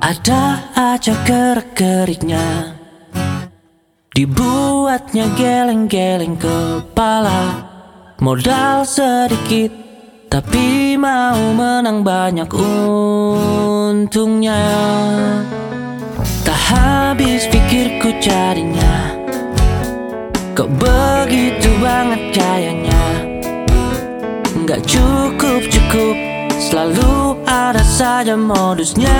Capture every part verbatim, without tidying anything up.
Ada aja gerak-geriknya, dibuatnya geleng-geleng kepala. Modal sedikit tapi mau menang banyak untungnya. Tak habis pikirku carinya, kok begitu banget kayanya. Nggak cukup-cukup, selalu ada saja modusnya.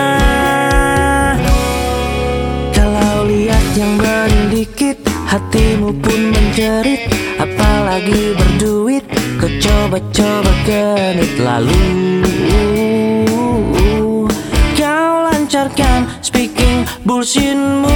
Kalau lihat yang berdikit, hatimu pun menjerit. Apalagi berduit, kau coba-coba genit. Lalu kau lancarkan speaking bullshitmu.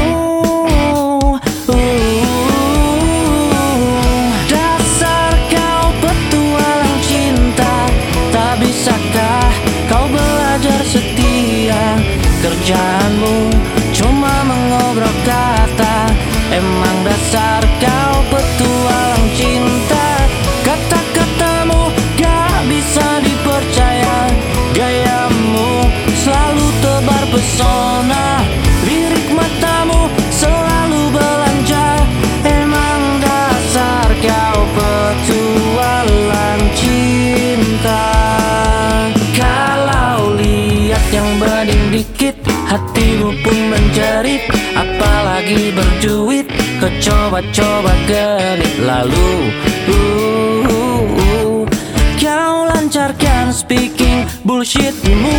Dasar kau petualang cinta, tak bisakah kau belajar setia? Kerjaanmu cuma mengobrol kata. Emang dasar kau petualang cinta. Kata-katamu gak bisa dipercaya, gayamu selalu tebar pesona, lirik matamu selalu belanja. Emang dasar kau petualang cinta. Kalau lihat yang bening dikit, hatimu pun menjerit. Apalagi berduit, kau coba-coba genit. Lalu uh, uh, uh, kau lancarkan speaking bullshitmu.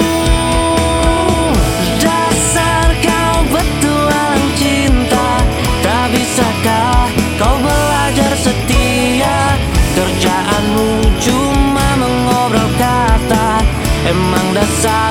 Dasar kau petualang cinta, tak bisakah kau belajar setia? Kerjaanmu cuma mengobrol kata. Emang dasar